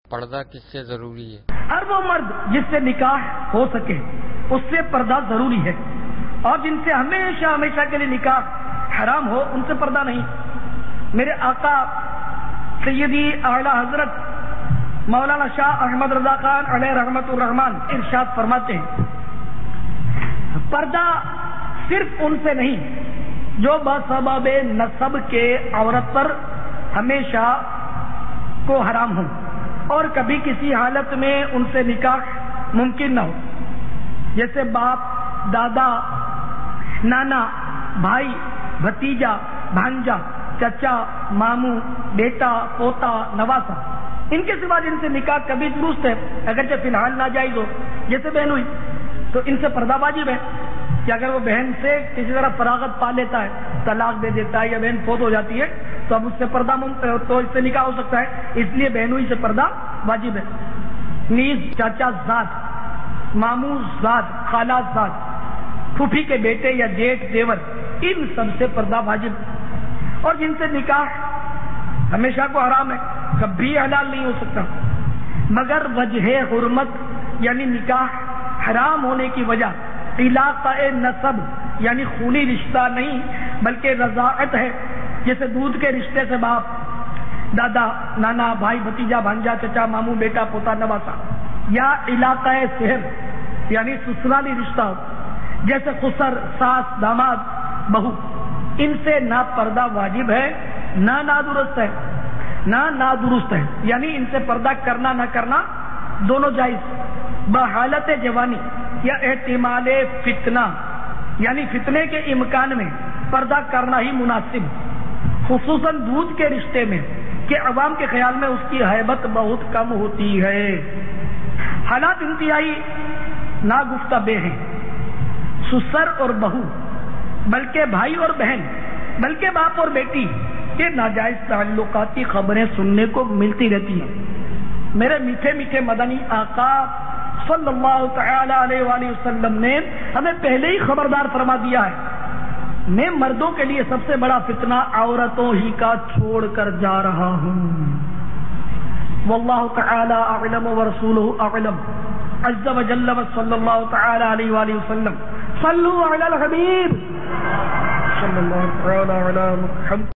پردہ کس سے ضروری ہے؟ ہر وہ مرد جس سے نکاح ہو سکے اس سے پردہ ضروری ہے، اور جن سے ہمیشہ ہمیشہ کے لیے نکاح حرام ہو ان سے پردہ نہیں۔ میرے آقا سیدی اعلی حضرت مولانا شاہ احمد رضا خان علیہ رحمت الرحمان ارشاد فرماتے ہیں، پردہ صرف ان سے نہیں جو بسبب نسب کے عورت پر ہمیشہ کو حرام ہو اور کبھی کسی حالت میں ان سے نکاح ممکن نہ ہو، جیسے باپ، دادا، نانا، بھائی، بھتیجا، بھانجا، چچا، ماموں، بیٹا، پوتا، نواسا، ان کے سوا جن سے نکاح کبھی درست ہے اگرچہ فی الحال ناجائز ہو، جیسے بہن ہوئی، تو ان سے پردہ واجب ہے کہ اگر وہ بہن سے کسی طرح فراغت پا لیتا ہے، طلاق دے دیتا ہے یا بہن فوت ہو جاتی ہے تو اب اس سے پردہ تو اس سے نکاح ہو سکتا ہے، اس لیے بہنوئی سے پردہ واجب ہے۔ نیز چاچا ذات، ماموں ذات، خالہ ذات، پھوپھی کے بیٹے یا جیٹھ دیور، ان سب سے پردہ واجب، اور جن سے نکاح ہمیشہ کو حرام ہے، کبھی حلال نہیں ہو سکتا، مگر وجہ حرمت یعنی نکاح حرام ہونے کی وجہ علاقہ نسب یعنی خونی رشتہ نہیں بلکہ رضاعت ہے، جیسے دودھ کے رشتے سے باپ، دادا، نانا، بھائی، بھتیجا، بھانجا، چچا، ماموں، بیٹا، پوتا، نواسا، یا علاقہ صہر یعنی سسرالی رشتہ جیسے خسر، ساس، داماد، بہو، ان سے نہ پردہ واجب ہے نہ نادرست ہے، یعنی ان سے پردہ کرنا نہ کرنا دونوں جائز، بحالت جوانی یا احتمال فتنہ یعنی فتنے کے امکان میں پردہ کرنا ہی مناسب، خصوصاً دودھ کے رشتے میں کہ عوام کے خیال میں اس کی ہیبت بہت کم ہوتی ہے۔ حالات انتہائی ناگفتہ بے ہیں، سسر اور بہو، بلکہ بھائی اور بہن، بلکہ باپ اور بیٹی کے ناجائز تعلقاتی خبریں سننے کو ملتی رہتی ہیں۔ میرے میٹھے میٹھے مدنی آقا صلی اللہ تعالی علیہ وآلہ وسلم نے ہمیں پہلے ہی خبردار فرما دیا ہے، میں مردوں کے لیے سب سے بڑا فتنہ عورتوں ہی کا چھوڑ کر جا رہا ہوں۔ واللہ تعالی اعلم ورسولہ اعلم عز وجل وصلی اللہ تعالی علیہ وآلہ وسلم۔ صلوا علی الحبیب صلی اللہ تعالی علی محمد۔